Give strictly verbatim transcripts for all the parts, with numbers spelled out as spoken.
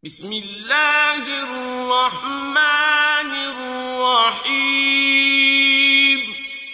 بسم اللہ الرحمن الرحیم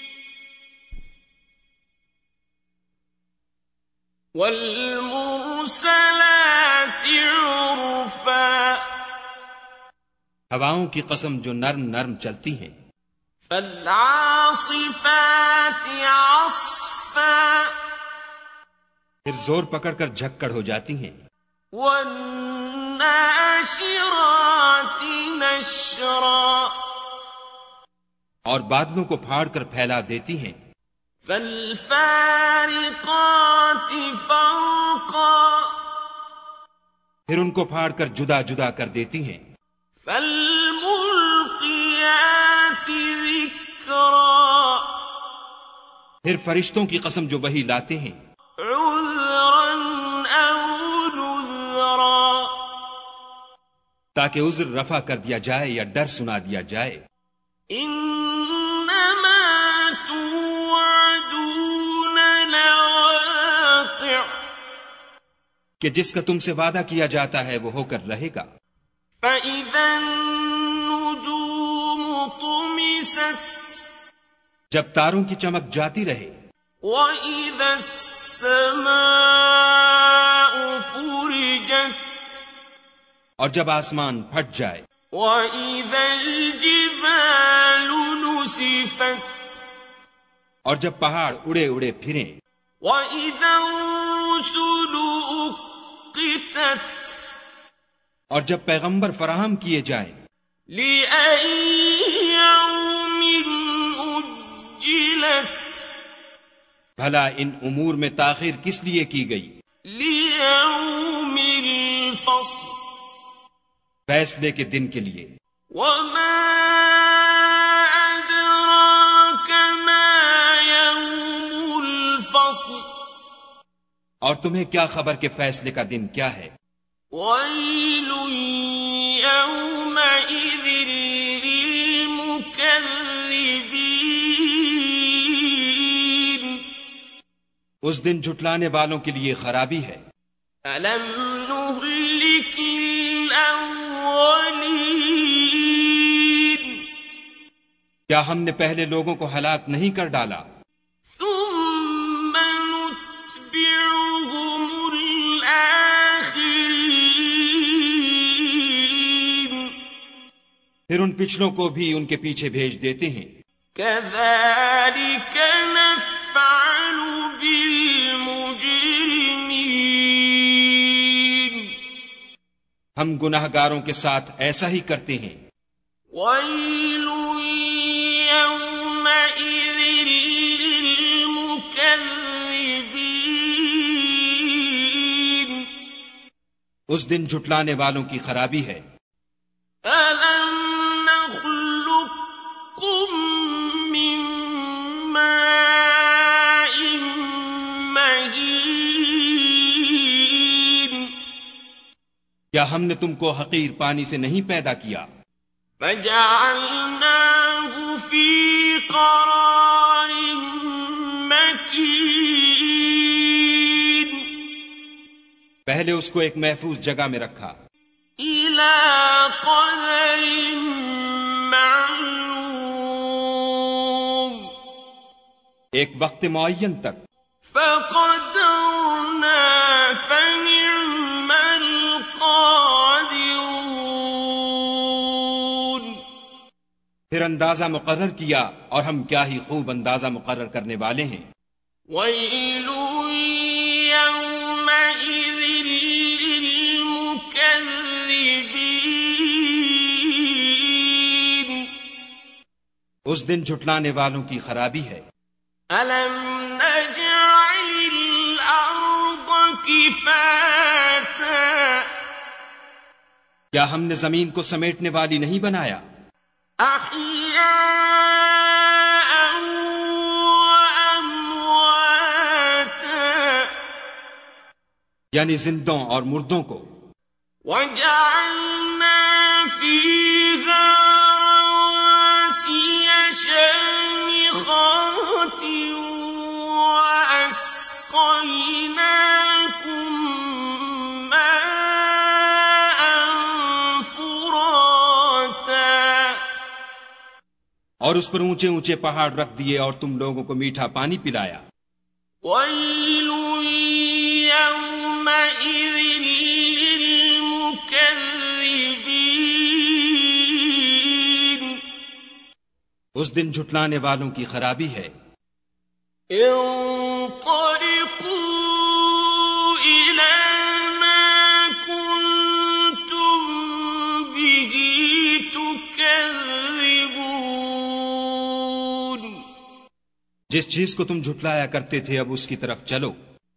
والمرسلات عرفا، ہواؤں کی قسم جو نرم نرم چلتی ہیں، فالعاصفات عصفا، پھر زور پکڑ کر جھکڑ ہو جاتی ہیں، والناشرات نشرا، اور بادلوں کو پھاڑ کر پھیلا دیتی ہیں، فالفارقات فرقا، پھر ان کو پھاڑ کر جدا جدا کر دیتی ہیں، فالملقیات ذکرا، پھر فرشتوں کی قسم جو وحی لاتے ہیں، عذرا او نذرا، تاکہ عذر رفع کر دیا جائے یا ڈر سنا دیا جائے، انما توعدون لواقع، کہ جس کا تم سے وعدہ کیا جاتا ہے وہ ہو کر رہے گا، فَإِذَا النُّجُومُ طُمِسَتْ، جب تاروں کی چمک جاتی رہے، وَإِذَا السَّمَاءُ فُرِجَتْ، اور جب آسمان پھٹ جائے، وَإِذَا الْجِبَالُ نُسِفَتْ، اور جب پہاڑ اڑے اڑے پھریں، وَإِذَا الرُّسُلُ أُقِّتَتْ، اور جب پیغمبر فراہم کیے جائیں، لِأَيِّ يَوْمٍ أُجِّلَتْ، بھلا ان امور میں تاخیر کس لیے کی گئی؟ لِيَوْمِ الْفَصْلِ، فیصلے کے دن کے لیے، وَمَا أَدْرَاكَ مَا يَوْمُ الْفَصْلِ، اور تمہیں کیا خبر کہ فیصلے کا دن کیا ہے؟ وَيْلٌ يَوْمَئِذٍ لِّلْمُكَذِّبِينَ، اس دن جھٹلانے والوں کے لیے خرابی ہے۔ أَلَمْ نُهْلِكِ الْأَوَّلِينَ، کیا ہم نے پہلے لوگوں کو ہلاک نہیں کر ڈالا؟ ثُمَّ نُتْبِعُهُمُ الْآخِرِينَ، پھر ان پچھلوں کو بھی ان کے پیچھے بھیج دیتے ہیں۔ كَذَلِكَ نَفْعَلُ بِالْمُجْرِمِينَ، ہم گناہ گاروں کے ساتھ ایسا ہی کرتے ہیں۔ وَيْلٌ يَوْمَئِذٍ لِّلْمُكَذِّبِينَ، اس دن جھٹلانے والوں کی خرابی ہے۔ أَلَمْ نَخْلُقكُّم مِّن مَّاءٍ مَّهِينٍ، کیا ہم نے تم کو حقیر پانی سے نہیں پیدا کیا؟ فَجَعَلْنَاهُ فِي قَرَارٍ مَّكِينٍ، پہلے اس کو ایک محفوظ جگہ میں رکھا، إِلَى قَدَرٍ مَّعْلُومٍ، ایک وقت معین تک، فَقَدَرْنَا فَنِعْمَ الْقَادِرُونَ، پھر اندازہ مقرر کیا اور ہم کیا ہی خوب اندازہ مقرر کرنے والے ہیں۔ وَيْلٌ يَوْمَئِذٍ لِّلْمُكَذِّبِينَ، اس دن جھٹلانے والوں کی خرابی ہے۔ أَلَمْ نَجْعَلِ الْأَرْضَ كِفَاتًا، کیا ہم نے زمین کو سمیٹنے والی نہیں بنایا؟ أَحْيَاءً وَأَمْوَاتًا، یعنی زندوں اور مردوں کو، وَجَعَلْنَا فِيهَا رَوَاسِيَ شَامِخَاتٍ وَأَسْقَيْنَاكُم مَّاءً اور اس پر اونچے اونچے پہاڑ رکھ دیے اور تم لوگوں کو میٹھا پانی پلایا. وَيْلٌ يَوْمَئِذٍ لِّلْمُكَذِّبِينَ. اس دن جھٹلانے والوں کی خرابی ہے. انطلقوا إِلَىٰ مَا كُنتُم بِهِ تُكَذِّبُونَ. جس چیز کو تم جھٹلایا کرتے تھے اب اس کی طرف چلو.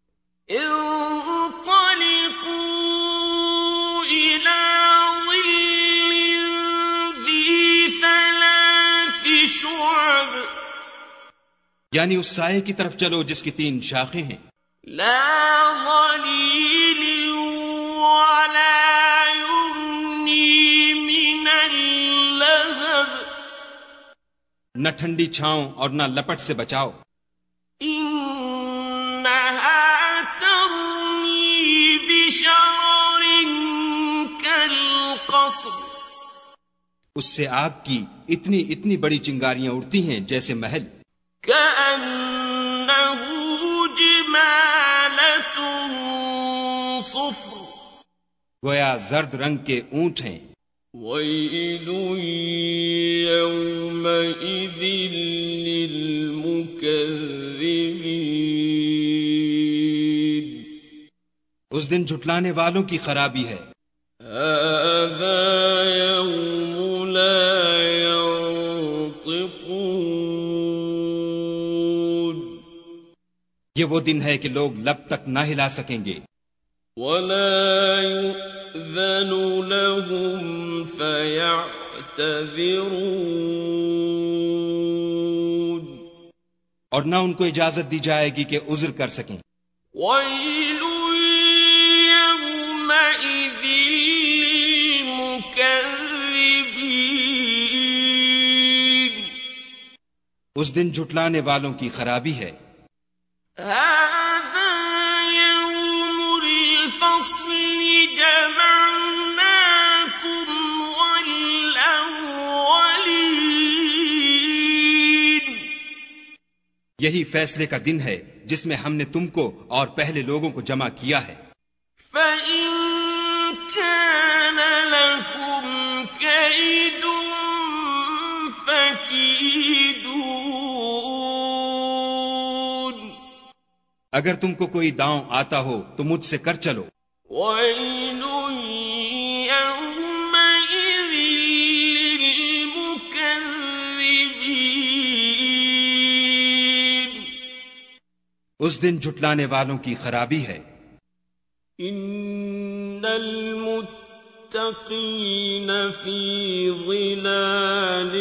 انطلقوا إِلَىٰ ظِلٍّ ذِي ثَلَاثِ شُعَبٍ. یعنی اس سائے کی طرف چلو جس کی تین شاخیں ہیں. لا ظليل ولا يغني من اللهب. نہ ٹھنڈی چھاؤں اور نہ لپٹ سے بچاؤ. إنها ترمي بشرر كالقصر. اس سے آگ کی اتنی اتنی بڑی چنگاریاں اڑتی ہیں جیسے محل. كأنه جمالة صفر. گویا زرد رنگ کے اونٹ ہیں. ويل يومئذ للمكذبين. اس دن جھٹلانے والوں کی خرابی ہے. هذا يوم لا ينطقون. یہ وہ دن ہے کہ لوگ لب تک نہ ہلا سکیں گے. ولا يؤذن لهم فيعتذرون. اور نہ ان کو اجازت دی جائے گی کہ عذر کر سکیں. ويل يومئذ للمكذبين. اس دن جھٹلانے والوں کی خرابی ہے. هذا يوم الفصل جمعناكم والأولين. یہی فیصلے کا دن ہے جس میں ہم نے تم کو اور پہلے لوگوں کو جمع کیا ہے. فَإِن كَانَ لَكُمْ كَيْدٌ فَكِيدُونِ. اگر تم کو کوئی داؤں آتا ہو تو مجھ سے کر چلو. وَيْلٌ يَوْمَئِذٍ لِّلْمُكَذِّبِينَ. اس دن جھٹلانے والوں کی خرابی ہے. إِنَّ الْمُتَّقِينَ فِي ظِلَالٍ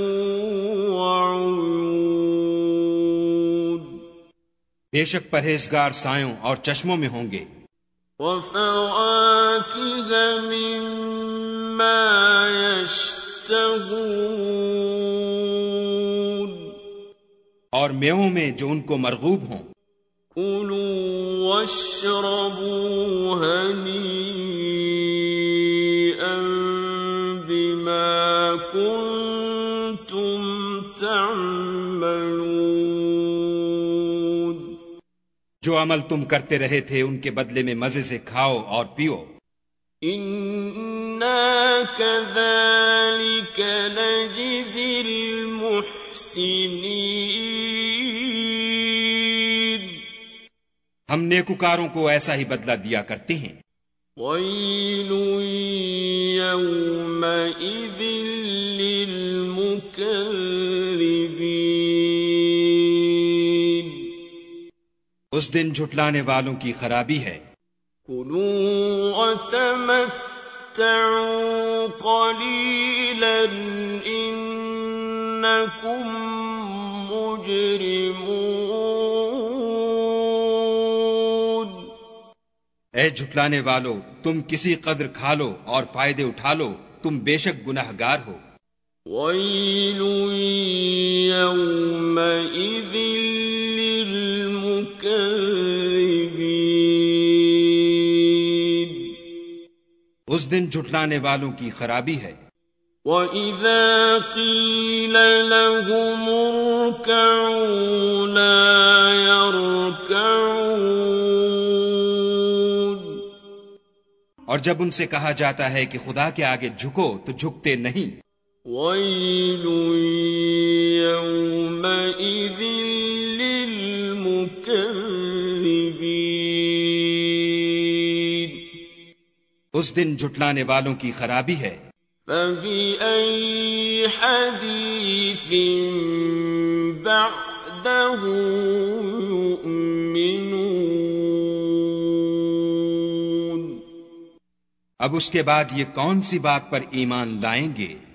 وَعُيُونٍ. بے شک پرہیزگار سایوں اور چشموں میں ہوں گے. وَفَوَاكِهَ مِمَّا يَشْتَهُونَ. اور میووں میں جو ان کو مرغوب ہوں. كُلُوا وَاشْرَبُوا هَنِيئًا بِمَا كُنتُمْ تَعْمَلُونَ. جو عمل تم کرتے رہے تھے ان کے بدلے میں مزے سے کھاؤ اور پیو. إِنَّا كَذَلِكَ نَجْزِي الْمُحْسِنِينَ. ہم نیکوکاروں کو ایسا ہی بدلہ دیا کرتے ہیں. وَيْلٌ يَوْمَئِذٍ لِّلْمُكَذِّبِينَ. اس دن جھٹلانے والوں کی خرابی ہے. كُلُوا وَتَمَتَّعُوا قَلِيلًا إِنَّكُمْ مُجْرِمُونَ. اے جھٹلانے والو تم کسی قدر کھا لو اور فائدے اٹھا لو، تم بے شک گناہ گار ہو. وَيْلٌ يَوْمَئِذٍ لِّلْمُكَذِّبِينَ. اس دن جھٹلانے والوں کی خرابی ہے. وَإِذَا قِيلَ لَهُمُ ارْكَعُوا لَا يَرْكَعُونَ اور جب ان سے کہا جاتا ہے کہ خدا کے آگے جھکو تو جھکتے نہیں. وَيْلٌ يَوْمَئِذٍ لِّلْمُكَذِّبِينَ اس دن جھٹلانے والوں کی خرابی ہے. فَبِأَيِّ حَدِيثٍ بَعْدَهُ يُؤْمِنُونَ اب اس کے بعد یہ کون سی بات پر ایمان لائیں گے؟